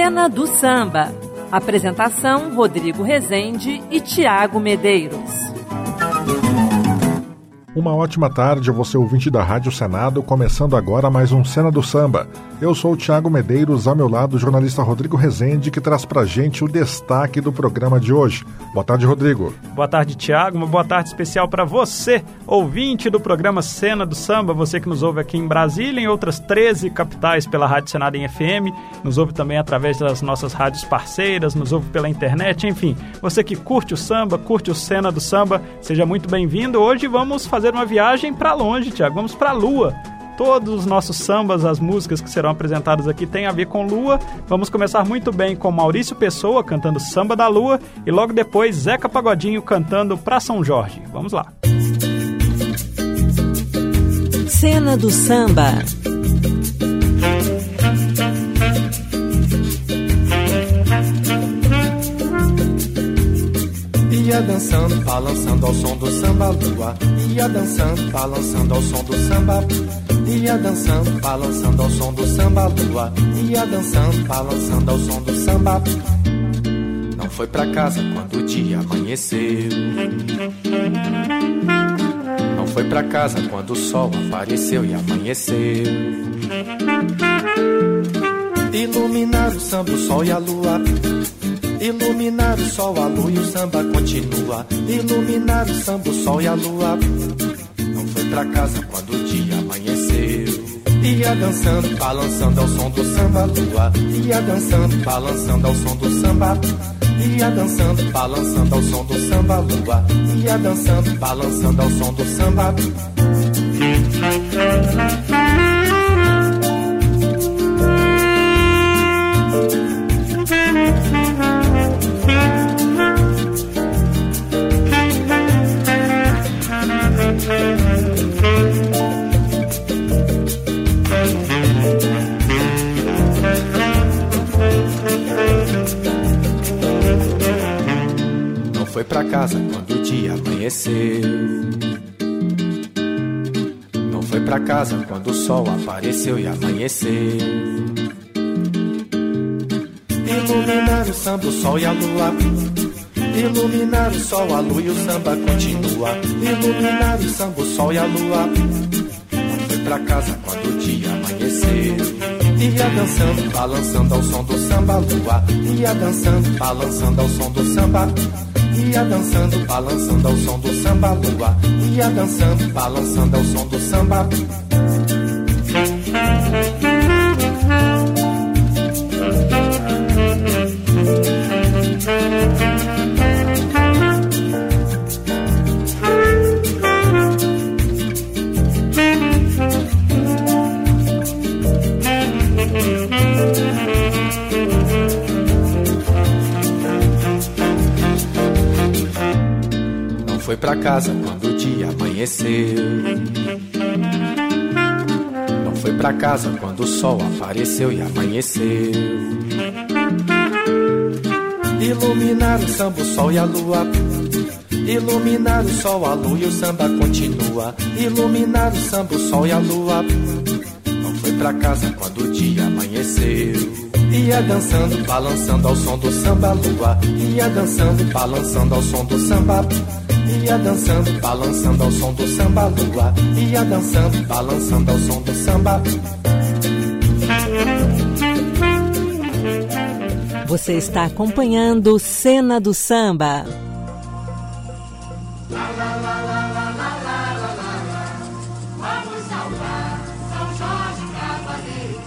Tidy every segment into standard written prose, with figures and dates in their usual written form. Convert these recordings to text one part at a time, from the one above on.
Cena do Samba. Apresentação: Rodrigo Rezende e Tiago Medeiros. Uma ótima tarde a você, ouvinte da Rádio Senado, começando agora mais um Cena do Samba. Eu sou o Tiago Medeiros, ao meu lado o jornalista Rodrigo Rezende, que traz pra gente o destaque do programa de hoje. Boa tarde, Rodrigo. Boa tarde, Tiago. Uma boa tarde especial para você, ouvinte do programa Cena do Samba, você que nos ouve aqui em Brasília e em outras 13 capitais pela Rádio Senado em FM, nos ouve também através das nossas rádios parceiras, nos ouve pela internet, enfim, você que curte o samba, curte o Cena do Samba, seja muito bem-vindo. Hoje vamos fazer uma viagem para longe, Tiago, vamos para a Lua. Todos os nossos sambas, as músicas que serão apresentadas aqui têm a ver com Lua. Vamos começar muito bem com Maurício Pessoa cantando Samba da Lua e logo depois Zeca Pagodinho cantando Pra São Jorge. Vamos lá. Cena do Samba. Ia dançando, balançando ao som do samba lua. Ia dançando, balançando ao som do samba. Ia dançando, balançando ao som do samba lua. Ia dançando, balançando ao som do samba. Não foi pra casa quando o dia amanheceu. Não foi pra casa quando o sol apareceu e amanheceu. Iluminar o samba, o sol e a lua. Iluminar o sol, a lua e o samba continua. Iluminar o samba, o sol e a lua. Não foi pra casa quando o dia amanheceu. Ia dançando, balançando ao som do samba lua. Ia dançando, balançando ao som do samba. Ia dançando, balançando ao som do samba lua. Ia dançando, balançando ao som do samba. Foi pra casa quando o dia amanheceu. Não foi pra casa quando o sol apareceu e amanheceu. Iluminar o samba, o sol e a lua. Iluminar o sol, a lua e o samba continua. Iluminar o samba, o sol e a lua. Não foi pra casa quando o dia amanheceu. Ia dançando, balançando ao som do samba lua. Ia dançando, balançando ao som do samba. Ia dançando, balançando ao som do samba lua. Ia dançando, balançando ao som do samba. Foi pra casa quando o dia amanheceu. Não foi pra casa quando o sol apareceu e amanheceu. Iluminar o samba, o sol e a lua. Iluminar o sol, a lua e o samba continua. Iluminar o samba, o sol e a lua. Não foi pra casa quando o dia amanheceu. Ia dançando, balançando ao som do samba lua. Ia dançando, balançando ao som do samba. Ia dançando, balançando ao som do samba lua. Ia dançando, balançando ao som do samba. Você está acompanhando Cena do Samba. Vamos salvar São Jorge Cavaleiro.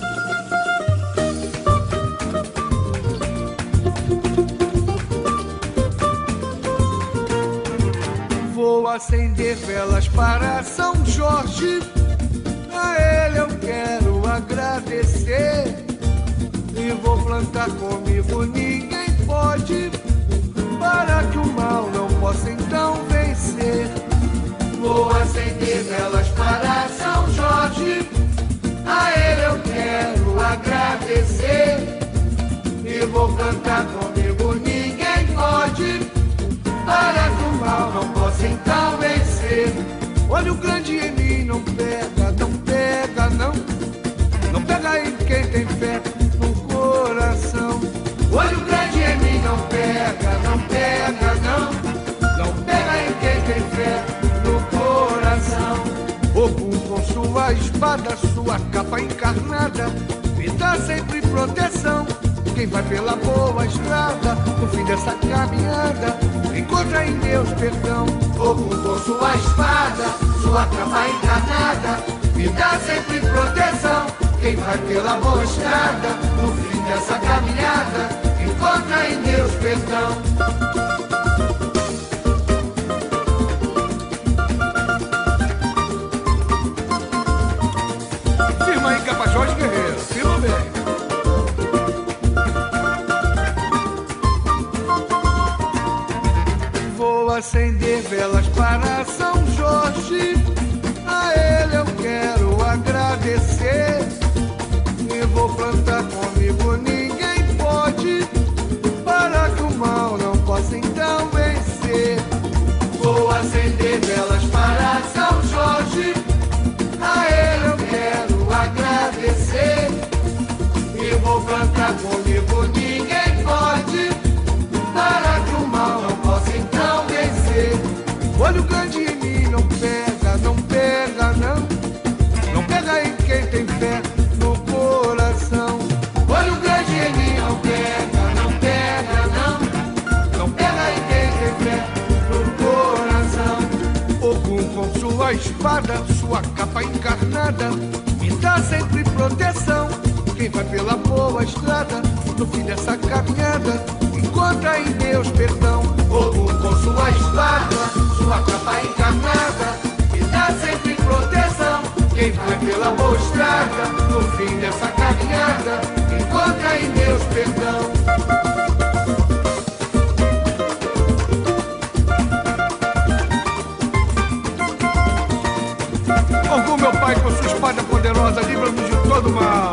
Vou acender velas para São Jorge. A ele eu quero agradecer. E vou plantar comigo, ninguém pode, para que o mal não possa então vencer. Vou acender velas para São Jorge. A ele eu quero agradecer. E vou plantar comigo, ninguém pode, para que o mal não possa então vencer. Olha o grande em mim, não pega, não pega, não. Não pega em quem tem fé no coração. sua espada, sua capa encarnada, me dá sempre proteção. Quem vai pela boa estrada, no fim dessa caminhada, encontra em Deus perdão. Fogo com sua espada, sua capa encarnada, me dá sempre proteção. Quem vai pela boa estrada, no fim dessa caminhada, encontra em Deus perdão. Firma aí, Capajós Guerreiro, firma bem. Vou acender velas para São Jorge, a ele eu quero agradecer. E vou plantar comigo, ninguém pode, para que o mal não possa então vencer. Vou acender velas para São Jorge, a ele eu quero agradecer. E vou plantar comigo, ninguém pode, para que o mal não possa então vencer. Olho grande em mim, não pega, não pega não. Não pega em quem tem fé no coração. Olho grande em mim, não pega, não pega não. Não pega em quem tem fé no coração. Ogum com sua espada, sua capa encarnada, me dá sempre proteção. Quem vai pela boa estrada, no fim dessa caminhada, encontra em Deus perdão. Ogum com sua espada, sua capa encarnada, me dá sempre proteção. Quem vai pela boa estrada, no fim dessa caminhada, encontra em Deus perdão. Ogum, meu pai, com sua espada poderosa, livra-nos de todo mal.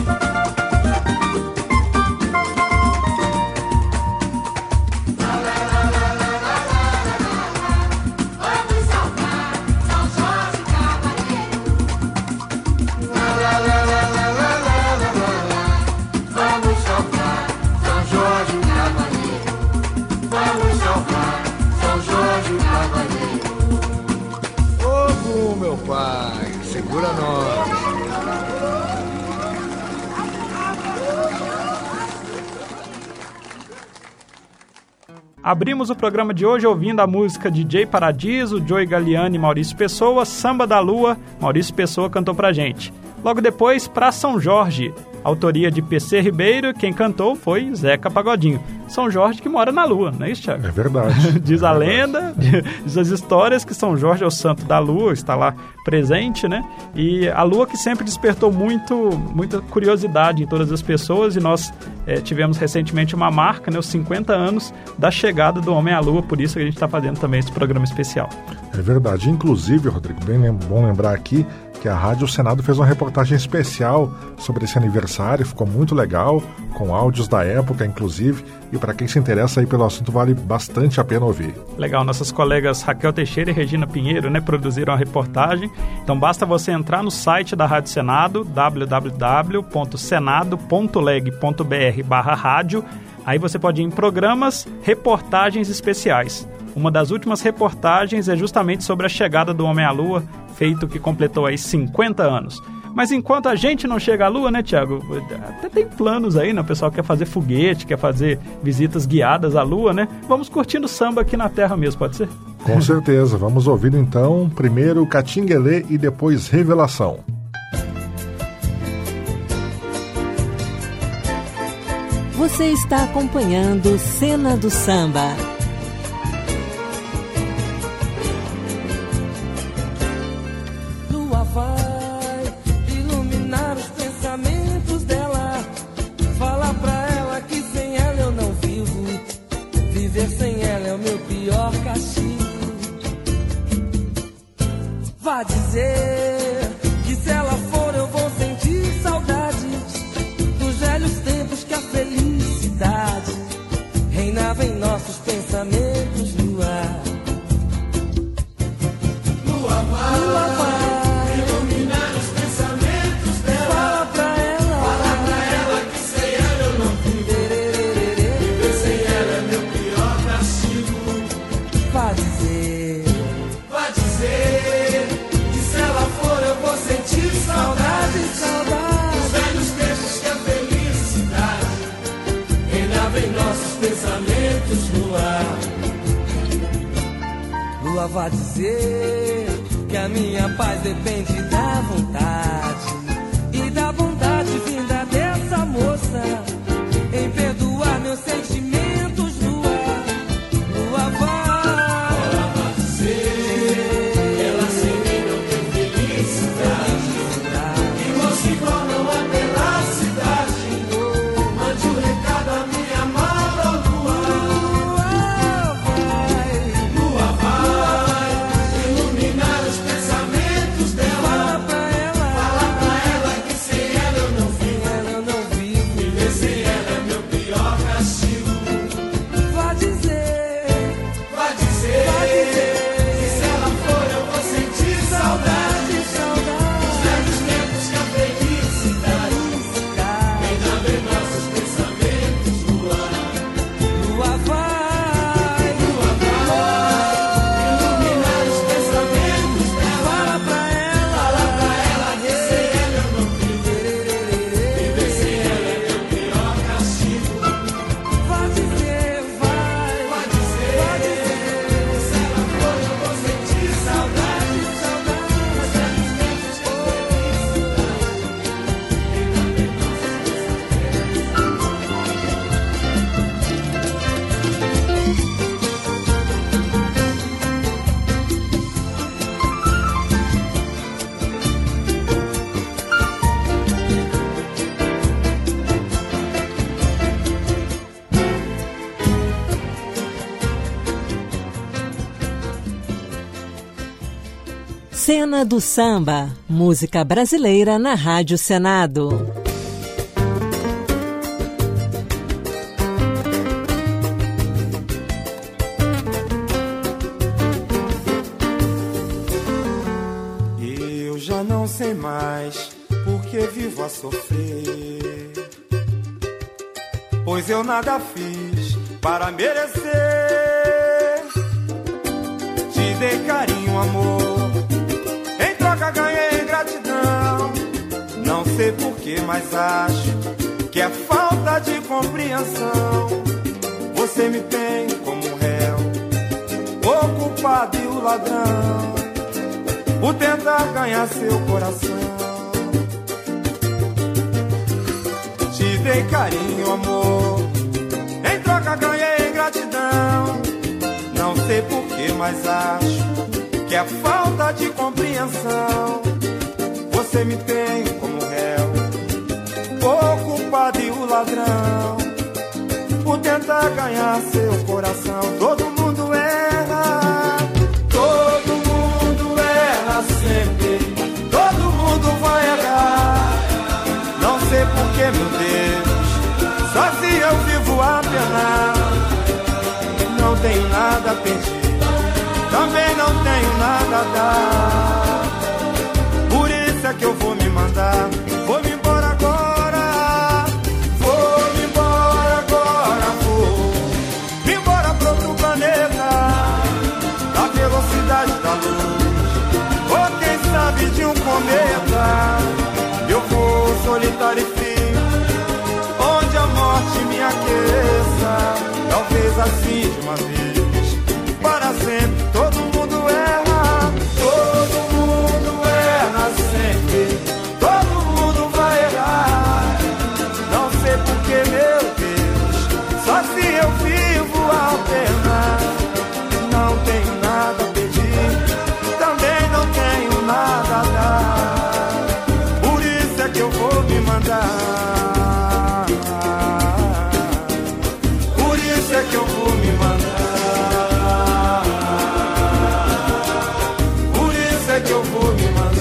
Segura nós. Abrimos o programa de hoje ouvindo a música de Jay Paradiso, Joey Galliani e Maurício Pessoa, Samba da Lua. Maurício Pessoa cantou pra gente. Logo depois, Pra São Jorge, autoria de PC Ribeiro, quem cantou foi Zeca Pagodinho. São Jorge que mora na Lua, não é isso, Thiago? É verdade. Diz a lenda, diz as histórias que São Jorge é o santo da Lua, está lá presente, né? E a Lua que sempre despertou muita curiosidade em todas as pessoas, e nós tivemos recentemente uma marca, né, os 50 anos da chegada do homem à Lua, por isso que a gente está fazendo também esse programa especial. É verdade. Inclusive, Rodrigo, bom lembrar aqui que a Rádio Senado fez uma reportagem especial sobre esse aniversário, ficou muito legal, com áudios da época, inclusive, e para quem se interessa aí pelo assunto, vale bastante a pena ouvir. Legal, nossas colegas Raquel Teixeira e Regina Pinheiro, né, produziram a reportagem, então basta você entrar no site da Rádio Senado, www.senado.leg.br/rádio, aí você pode ir em programas, reportagens especiais. Uma das últimas reportagens é justamente sobre a chegada do homem à Lua, feito que completou aí 50 anos. Mas enquanto a gente não chega à Lua, né, Thiago? Até tem planos aí, né? O pessoal quer fazer foguete, quer fazer visitas guiadas à Lua, né? Vamos curtindo samba aqui na Terra mesmo, pode ser? Com certeza. Vamos ouvindo então, primeiro Catinguelê e depois Revelação. Você está acompanhando Cena do Samba. Vá dizer que se ela for eu vou sentir saudades dos velhos tempos que a felicidade reinava em nossos pensamentos no ar. Lua vai iluminar os pensamentos dela. Fala pra ela que sem ela eu não vivo. Viver sem ela é meu pior castigo. Vá dizer que se ela for eu vou sentir vá dizer que a minha paz depende da vontade e da bondade vinda dessa moça em perdoar meus sentimentos. Lua vai. Ela vai dizer que ela sem mim não tem felicidade, que vou se tornar pela cidade. Mande um recado à minha amada Lua. Lua vai iluminar os pensamentos dela. Fala pra ela que sem ela eu não vivo. Viver sem ela é meu pior castigo. Vá dizer que se ela for eu vou sentir saudade. Os velhos tempos que a felicidade vem também nossos pensamentos. Lua vai Iluminar os pensamentos dela. Fala pra ela Que sem ela eu não vivo. Viver sem ela é meu pior castigo. Vá dizer, Vai dizer que se ela for eu vou sentir saudade. Os velhos tempos que a Cena do Samba, música brasileira na Rádio Senado. Eu já não sei mais por que vivo a sofrer, pois eu nada fiz para merecer. Te dei carinho, amor, em troca ganhei gratidão. Não sei porquê, mas acho que é falta de compreensão. Você me tem como réu, o culpado e o ladrão, por tentar ganhar seu coração. Te dei carinho, amor, em troca ganhei gratidão. Não sei porquê, mas acho que é falta de compreensão. Você me tem como réu, o culpado e o ladrão, por tentar ganhar seu coração. Todo mundo erra, todo mundo erra sempre, todo mundo vai errar. Não sei porquê, meu Deus, sozinho eu vivo a penar. Não tenho nada a pedir, também não tenho nada a dar. Por isso é que eu vou me mandar, vou me embora agora. Vou me embora agora, vou me embora pra outro planeta, na velocidade da luz, ou quem sabe de um cometa. Eu vou solitário e frio, onde a morte me aqueça. Talvez assim de uma vez, para sempre. Todo mundo erra, todo mundo erra sempre, todo mundo vai errar. Não sei porquê, meu Deus, só se eu vivo a pena. Não tenho nada a pedir, também não tenho nada a dar. Por isso é que eu vou me mandar. Por isso é que eu vou me mandar. Por isso é que eu vou me mandar.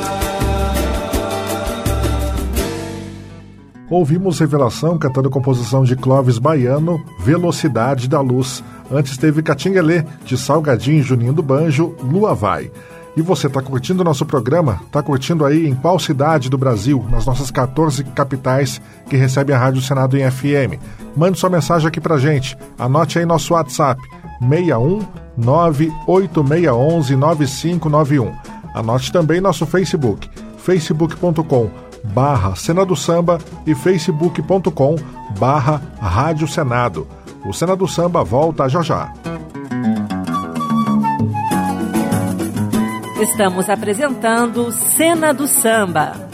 Ouvimos Revelação cantando composição de Clóvis Baiano, Velocidade da Luz. Antes teve Catinguelê, de Salgadinho e Juninho do Banjo, Lua Vai. E você está curtindo o nosso programa? Está curtindo aí em qual cidade do Brasil, nas nossas 14 capitais que recebem a Rádio Senado em FM? Mande sua mensagem aqui pra gente. Anote aí nosso WhatsApp, 61 98611 9591. Anote também nosso Facebook, facebook.com/Cena do Samba e facebook.com/Rádio Senado. O Cena do Samba volta já já. Estamos apresentando Cena do Samba.